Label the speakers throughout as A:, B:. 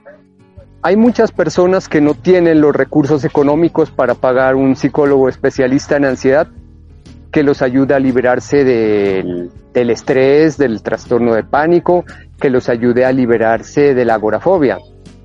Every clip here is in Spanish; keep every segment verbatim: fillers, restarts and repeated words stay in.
A: Hay muchas personas que no tienen los recursos económicos para pagar un psicólogo especialista en ansiedad que los ayude a liberarse del, del estrés, del trastorno de pánico, que los ayude a liberarse de la agorafobia.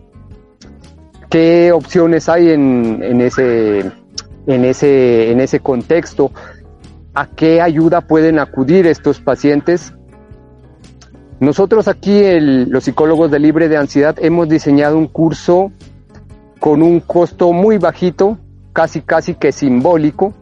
A: ¿Qué opciones hay en, en, ese, en, ese, en ese contexto? ¿A qué ayuda pueden acudir estos pacientes? Nosotros aquí, el, los psicólogos de Libre de Ansiedad, hemos diseñado un curso con un costo muy bajito, casi casi que simbólico,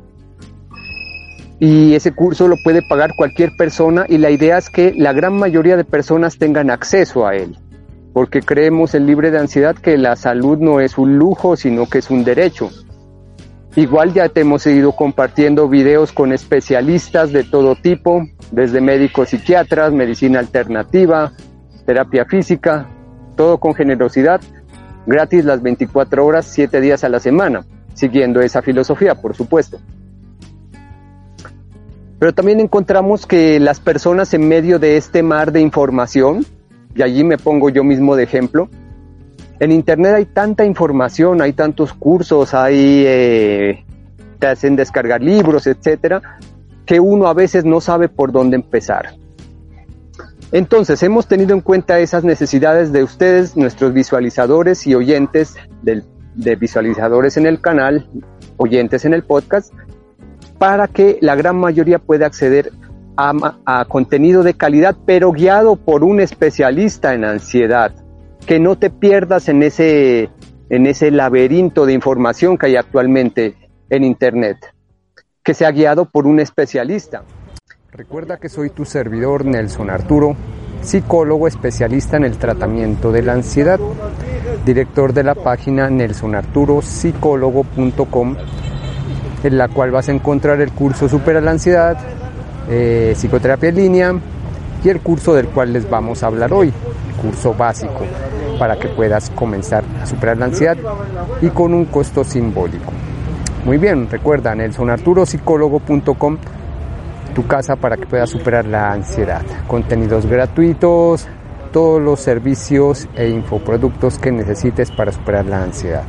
A: y ese curso lo puede pagar cualquier persona, y la idea es que la gran mayoría de personas tengan acceso a él, porque creemos en Libre de Ansiedad que la salud no es un lujo, sino que es un derecho. Igual ya te hemos ido compartiendo videos con especialistas de todo tipo, desde médicos psiquiatras, medicina alternativa, terapia física, todo con generosidad, gratis las veinticuatro horas, siete días a la semana, siguiendo esa filosofía, por supuesto. Pero también encontramos que las personas en medio de este mar de información, y allí me pongo yo mismo de ejemplo, en internet hay tanta información, hay tantos cursos, hay eh, te hacen descargar libros, etcétera, que uno a veces no sabe por dónde empezar. Entonces, hemos tenido en cuenta esas necesidades de ustedes, nuestros visualizadores y oyentes del, de visualizadores en el canal, oyentes en el podcast, para que la gran mayoría pueda acceder a, a contenido de calidad, pero guiado por un especialista en ansiedad. Que no te pierdas en ese, en ese laberinto de información que hay actualmente en internet, que sea guiado por un especialista. Recuerda que soy tu servidor Nelson Arturo, psicólogo especialista en el tratamiento de la ansiedad, director de la página nelson arturo psicólogo punto com, en la cual vas a encontrar el curso Supera la Ansiedad, eh, psicoterapia en línea, y el curso del cual les vamos a hablar hoy, el curso básico, para que puedas comenzar a superar la ansiedad y con un costo simbólico. Muy bien, recuerda nelson arturo psicólogo punto com, tu casa para que puedas superar la ansiedad. Contenidos gratuitos, todos los servicios e infoproductos que necesites para superar la ansiedad.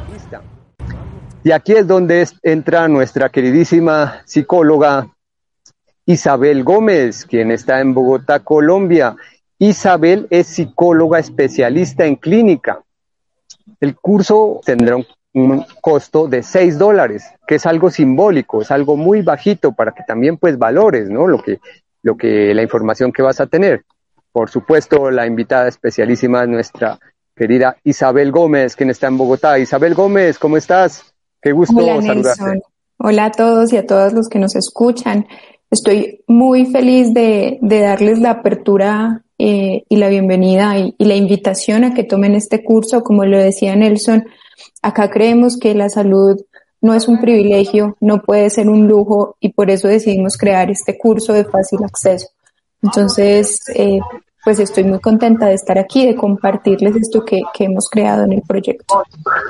A: Y aquí es donde entra nuestra queridísima psicóloga Isabel Gómez, quien está en Bogotá, Colombia. Isabel es psicóloga especialista en clínica. El curso tendrá un, un costo de seis dólares, que es algo simbólico, es algo muy bajito para que también pues valores, ¿no? Lo que, lo que, la información que vas a tener. Por supuesto, la invitada especialísima es nuestra querida Isabel Gómez, quien está en Bogotá. Isabel Gómez, ¿cómo estás? Qué gusto
B: Hola,
A: saludarte.
B: Nelson. Hola a todos y a todas los que nos escuchan. Estoy muy feliz de, de darles la apertura eh, y la bienvenida y, y la invitación a que tomen este curso. Como lo decía Nelson, acá creemos que la salud no es un privilegio, no puede ser un lujo, y por eso decidimos crear este curso de fácil acceso. Entonces, eh, pues estoy muy contenta de estar aquí, de compartirles esto que, que hemos creado en el proyecto.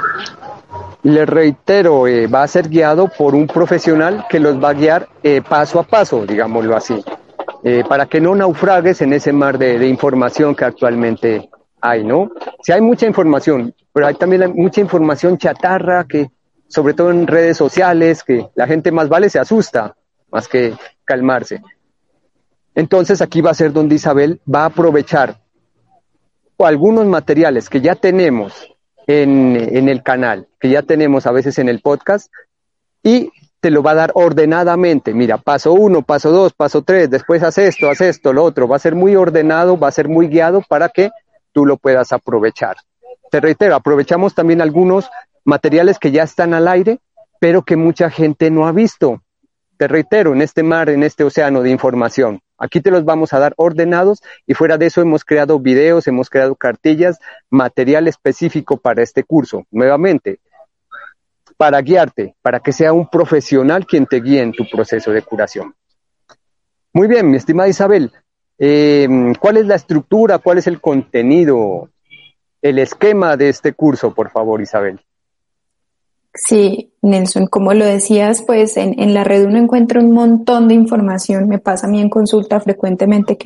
A: Les reitero, eh, va a ser guiado por un profesional que los va a guiar eh, paso a paso, digámoslo así, eh, para que no naufragues en ese mar de, de información que actualmente hay, ¿no? Sí hay mucha información, pero hay también mucha información chatarra, que sobre todo en redes sociales, que la gente más vale se asusta, más que calmarse. Entonces aquí va a ser donde Isabel va a aprovechar algunos materiales que ya tenemos En, en el canal, que ya tenemos a veces en el podcast, y te lo va a dar ordenadamente. Mira, paso uno, paso dos, paso tres, después haz esto, haz esto, lo otro. Va a ser muy ordenado, va a ser muy guiado para que tú lo puedas aprovechar. Te reitero, aprovechamos también algunos materiales que ya están al aire, pero que mucha gente no ha visto. Te reitero, en este mar, en este océano de información. Aquí te los vamos a dar ordenados, y fuera de eso hemos creado videos, hemos creado cartillas, material específico para este curso. Nuevamente, para guiarte, para que sea un profesional quien te guíe en tu proceso de curación. Muy bien, mi estimada Isabel, eh, ¿cuál es la estructura, cuál es el contenido, el esquema de este curso, por favor, Isabel?
B: Sí, Nelson, como lo decías, pues en, en la red uno encuentra un montón de información. Me pasa a mí en consulta frecuentemente que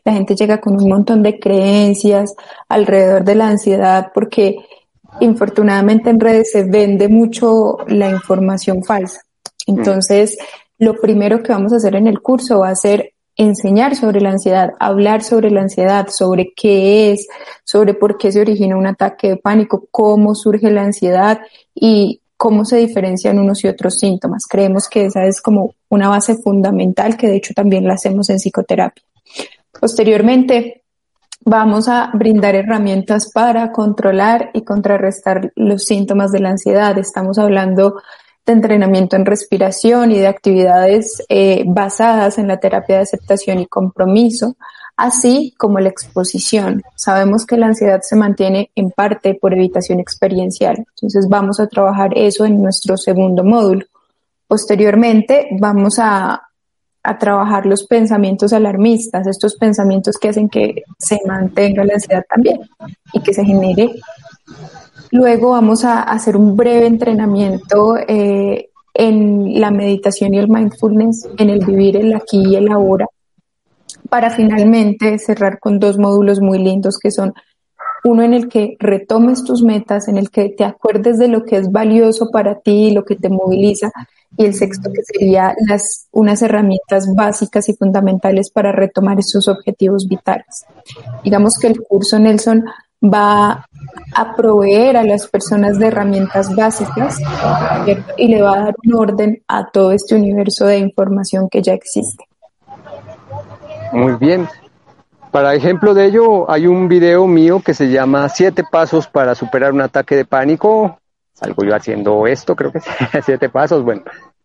B: la gente llega con un montón de creencias alrededor de la ansiedad porque infortunadamente en redes se vende mucho la información falsa. Entonces, lo primero que vamos a hacer en el curso va a ser enseñar sobre la ansiedad, hablar sobre la ansiedad, sobre qué es, sobre por qué se origina un ataque de pánico, cómo surge la ansiedad y cómo se diferencian unos y otros síntomas. Creemos que esa es como una base fundamental que de hecho también la hacemos en psicoterapia. Posteriormente, vamos a brindar herramientas para controlar y contrarrestar los síntomas de la ansiedad. Estamos hablando de entrenamiento en respiración y de actividades eh, basadas en la terapia de aceptación y compromiso, así como la exposición. Sabemos que la ansiedad se mantiene en parte por evitación experiencial, entonces vamos a trabajar eso en nuestro segundo módulo. Posteriormente vamos a, a trabajar los pensamientos alarmistas, estos pensamientos que hacen que se mantenga la ansiedad también y que se genere. Luego vamos a hacer un breve entrenamiento eh, en la meditación y el mindfulness, en el vivir el aquí y el ahora, para finalmente cerrar con dos módulos muy lindos que son uno en el que retomes tus metas, en el que te acuerdes de lo que es valioso para ti, lo que te moviliza, y el sexto que sería las, unas herramientas básicas y fundamentales para retomar esos objetivos vitales. Digamos que el curso, Nelson, va a proveer a las personas de herramientas básicas, ¿cierto? Y le va a dar un orden a todo este universo de información que ya existe.
A: Muy bien. Para ejemplo de ello, hay un video mío que se llama Siete pasos para superar un ataque de pánico. Salgo yo haciendo esto, creo que es siete pasos. Bueno,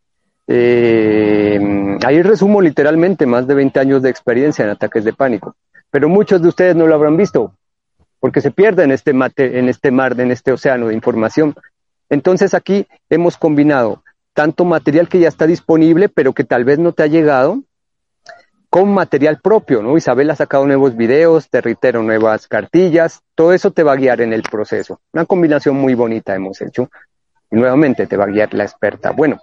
A: eh, ahí resumo literalmente más de veinte años de experiencia en ataques de pánico. Pero muchos de ustedes no lo habrán visto, porque se pierde en este, mate, en este mar, en este océano de información. Entonces aquí hemos combinado tanto material que ya está disponible, pero que tal vez no te ha llegado, con material propio, ¿no? Isabel ha sacado nuevos videos, te reitero, nuevas cartillas, todo eso te va a guiar en el proceso. Una combinación muy bonita hemos hecho, y nuevamente te va a guiar la experta. Bueno,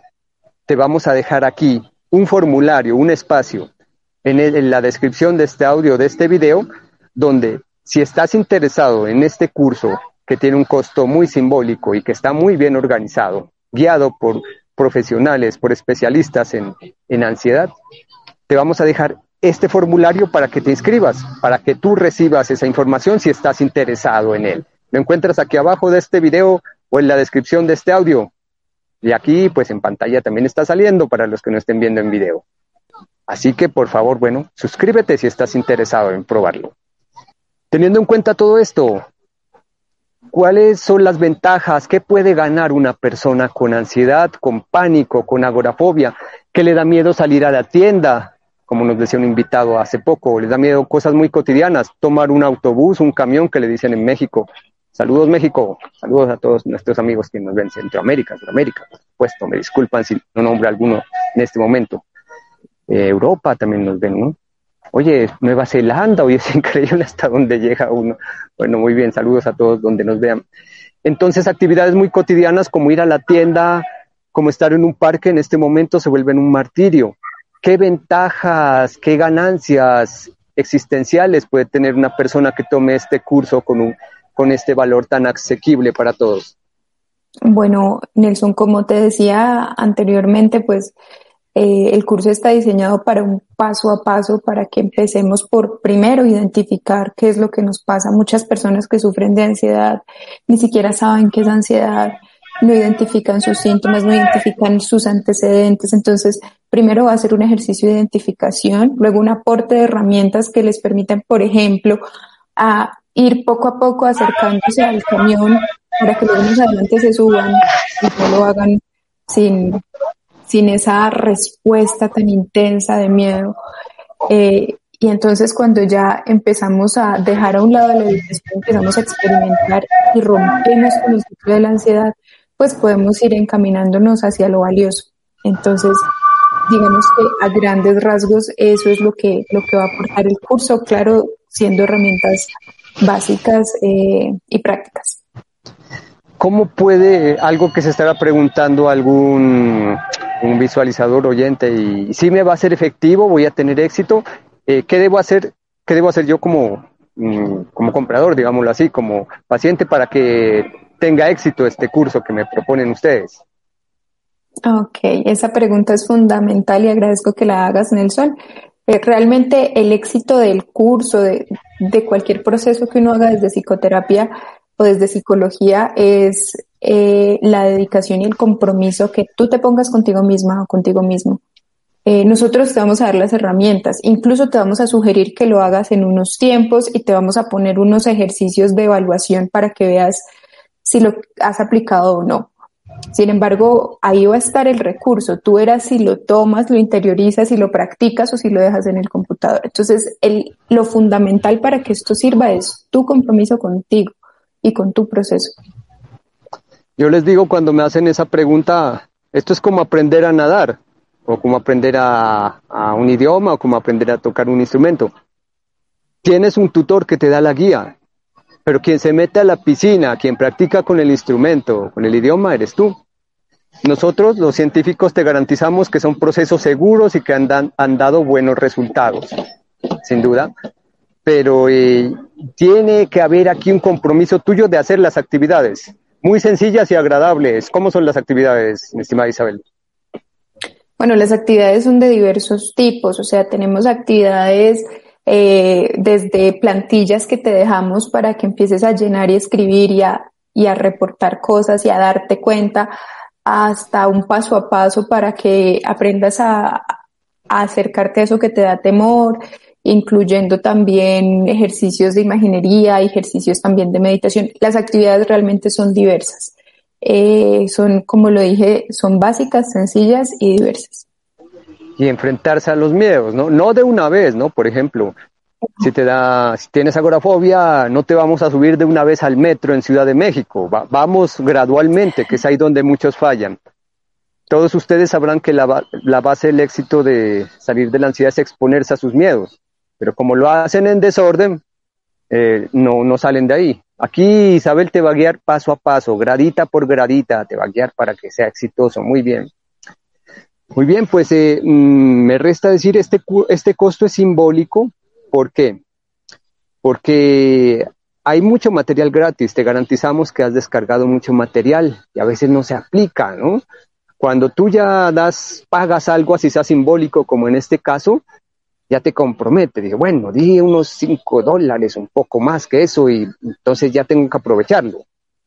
A: te vamos a dejar aquí un formulario, un espacio, en, el, en la descripción de este audio, de este video, donde si estás interesado en este curso, que tiene un costo muy simbólico y que está muy bien organizado, guiado por profesionales, por especialistas en, en ansiedad, te vamos a dejar este formulario para que te inscribas, para que tú recibas esa información si estás interesado en él. Lo encuentras aquí abajo de este video o en la descripción de este audio. Y aquí, pues en pantalla también está saliendo para los que no estén viendo en video. Así que, por favor, bueno, suscríbete si estás interesado en probarlo. Teniendo en cuenta todo esto, ¿cuáles son las ventajas? ¿Qué puede ganar una persona con ansiedad, con pánico, con agorafobia? ¿Qué le da miedo salir a la tienda? Como nos decía un invitado hace poco, les da miedo cosas muy cotidianas, tomar un autobús, un camión que le dicen en México. Saludos México, saludos a todos nuestros amigos que nos ven en Centroamérica, Sudamérica, por supuesto, me disculpan si no nombro alguno en este momento. Eh, Europa también nos ven, ¿no? Oye, Nueva Zelanda, oye, es increíble hasta dónde llega uno. Bueno, muy bien, saludos a todos donde nos vean. Entonces, actividades muy cotidianas como ir a la tienda, como estar en un parque en este momento se vuelven un martirio. ¿Qué ventajas, qué ganancias existenciales puede tener una persona que tome este curso con, un, con este valor tan asequible para todos?
B: Bueno, Nelson, como te decía anteriormente, pues eh, el curso está diseñado para un paso a paso, para que empecemos por primero identificar qué es lo que nos pasa. Muchas personas que sufren de ansiedad ni siquiera saben qué es ansiedad, no identifican sus síntomas, no identifican sus antecedentes. Entonces, primero va a ser un ejercicio de identificación, luego un aporte de herramientas que les permitan, por ejemplo, a ir poco a poco acercándose al camión para que luego más adelante se suban y no lo hagan sin, sin esa respuesta tan intensa de miedo. Eh, y entonces cuando ya empezamos a dejar a un lado la evitación, empezamos a experimentar y rompemos con el ciclo de la ansiedad, pues podemos ir encaminándonos hacia lo valioso. Entonces, digamos que a grandes rasgos eso es lo que, lo que va a aportar el curso, claro, siendo herramientas básicas eh, y prácticas.
A: ¿Cómo puede, algo que se estará preguntando algún un visualizador oyente, y si me va a ser efectivo, voy a tener éxito, eh, qué debo hacer ¿qué debo hacer yo como, como comprador, digámoslo así, como paciente para que tenga éxito este curso que me proponen ustedes?
B: Ok, esa pregunta es fundamental y agradezco que la hagas, Nelson. Eh, realmente el éxito del curso, de, de cualquier proceso que uno haga desde psicoterapia o desde psicología es eh, la dedicación y el compromiso que tú te pongas contigo misma o contigo mismo. Eh, nosotros te vamos a dar las herramientas, incluso te vamos a sugerir que lo hagas en unos tiempos y te vamos a poner unos ejercicios de evaluación para que veas si lo has aplicado o no. Sin embargo, ahí va a estar el recurso. Tú verás si lo tomas, lo interiorizas, si lo practicas o si lo dejas en el computador. Entonces, el, lo fundamental para que esto sirva es tu compromiso contigo y con tu proceso.
A: Yo les digo cuando me hacen esa pregunta, esto es como aprender a nadar, o como aprender a, a un idioma, o como aprender a tocar un instrumento. Tienes un tutor que te da la guía, pero quien se mete a la piscina, quien practica con el instrumento, con el idioma, eres tú. Nosotros, los científicos, te garantizamos que son procesos seguros y que han, dan, han dado buenos resultados, sin duda. Pero eh, tiene que haber aquí un compromiso tuyo de hacer las actividades, muy sencillas y agradables. ¿Cómo son las actividades, mi estimada Isabel?
B: Bueno, las actividades son de diversos tipos, o sea, tenemos actividades eh, desde plantillas que te dejamos para que empieces a llenar y escribir y a, y a reportar cosas y a darte cuenta, hasta un paso a paso para que aprendas a, a acercarte a eso que te da temor, incluyendo también ejercicios de imaginería, ejercicios también de meditación. Las actividades realmente son diversas. Eh, son, como lo dije, son básicas, sencillas y diversas.
A: Y enfrentarse a los miedos, ¿no? No de una vez, ¿no? Por ejemplo, si te da, si tienes agorafobia, no te vamos a subir de una vez al metro en Ciudad de México. Va, vamos gradualmente, que es ahí donde muchos fallan. Todos ustedes sabrán que la, la base del éxito de salir de la ansiedad es exponerse a sus miedos. Pero como lo hacen en desorden, eh, no, no salen de ahí. Aquí Isabel te va a guiar paso a paso, gradita por gradita, te va a guiar para que sea exitoso. Muy bien. Muy bien, pues eh, me resta decir, este, este costo es simbólico. ¿Por qué? Porque hay mucho material gratis, te garantizamos que has descargado mucho material y a veces no se aplica, ¿no? Cuando tú ya das, pagas algo así sea simbólico, como en este caso, ya te compromete. Digo, bueno, di unos cinco dólares, un poco más que eso, y entonces ya tengo que aprovecharlo.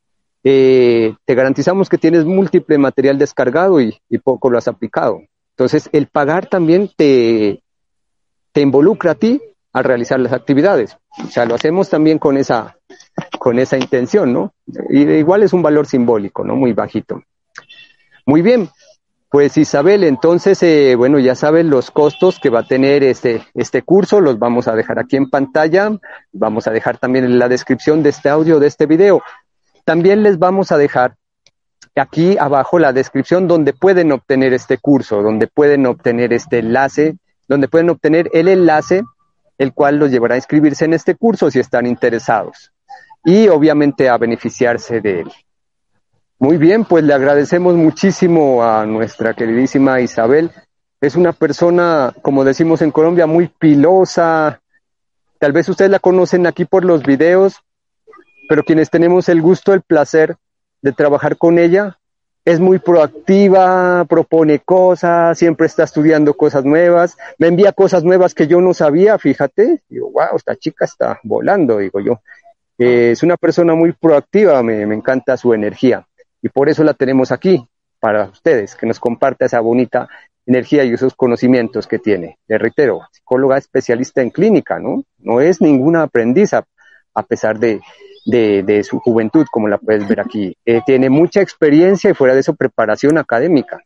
A: Eh, te garantizamos que tienes múltiple material descargado y, y poco lo has aplicado. Entonces, el pagar también te, te involucra a ti a realizar las actividades. O sea, lo hacemos también con esa, con esa intención, ¿no? Y igual es un valor simbólico, ¿no? Muy bajito. Muy bien. Pues Isabel, entonces, eh, bueno, ya saben los costos que va a tener este, este curso, los vamos a dejar aquí en pantalla, vamos a dejar también en la descripción de este audio, de este video. También les vamos a dejar aquí abajo la descripción donde pueden obtener este curso, donde pueden obtener este enlace, donde pueden obtener el enlace, el cual los llevará a inscribirse en este curso si están interesados y obviamente a beneficiarse de él. Muy bien, pues le agradecemos muchísimo a nuestra queridísima Isabel. Es una persona, como decimos en Colombia, muy pilosa. Tal vez ustedes la conocen aquí por los videos, pero quienes tenemos el gusto, el placer de trabajar con ella, es muy proactiva, propone cosas, siempre está estudiando cosas nuevas, me envía cosas nuevas que yo no sabía, fíjate. Digo, wow, esta chica está volando, digo yo. Eh, es una persona muy proactiva, me, me encanta su energía. Y por eso la tenemos aquí, para ustedes, que nos comparta esa bonita energía y esos conocimientos que tiene. Le reitero, psicóloga especialista en clínica, ¿no? No es ninguna aprendiza, a pesar de, de, de su juventud, como la puedes ver aquí. Eh, tiene mucha experiencia y fuera de eso, preparación académica.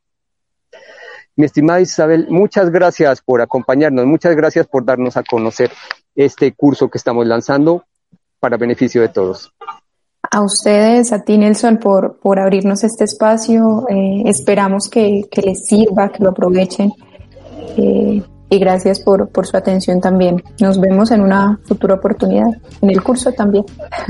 A: Mi estimada Isabel, muchas gracias por acompañarnos, muchas gracias por darnos a conocer este curso que estamos lanzando para beneficio de todos.
B: A ustedes, a ti Nelson, por, por abrirnos este espacio. Eh, esperamos que, que les sirva, que lo aprovechen. Eh, y gracias por, por su atención también. Nos vemos en una futura oportunidad, en el curso también.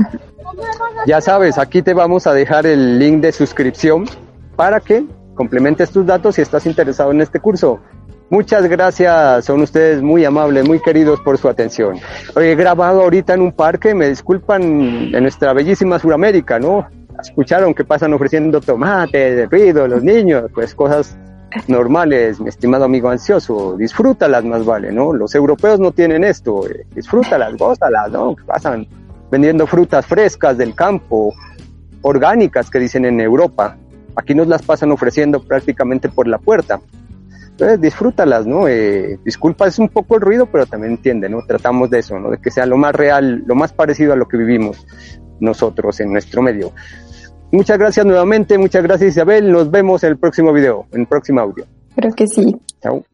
A: Ya sabes, aquí te vamos a dejar el link de suscripción para que complementes tus datos si estás interesado en este curso. Muchas gracias, son ustedes muy amables, muy queridos por su atención. He grabado ahorita en un parque, me disculpan, en nuestra bellísima Sudamérica, ¿no? Escucharon que pasan ofreciendo tomates, ruido, los niños, pues cosas normales, mi estimado amigo ansioso, disfrútalas más vale, ¿no? Los europeos no tienen esto, eh, disfrútalas, gózalas, ¿no? Pasan vendiendo frutas frescas del campo, orgánicas que dicen en Europa, aquí nos las pasan ofreciendo prácticamente por la puerta. Entonces disfrútalas, ¿no? Eh, disculpa, es un poco el ruido, pero también entiende, ¿no? Tratamos de eso, ¿no? De que sea lo más real, lo más parecido a lo que vivimos nosotros en nuestro medio. Muchas gracias nuevamente, muchas gracias Isabel, nos vemos en el próximo video, en el próximo audio.
B: Creo que sí.
A: Chao.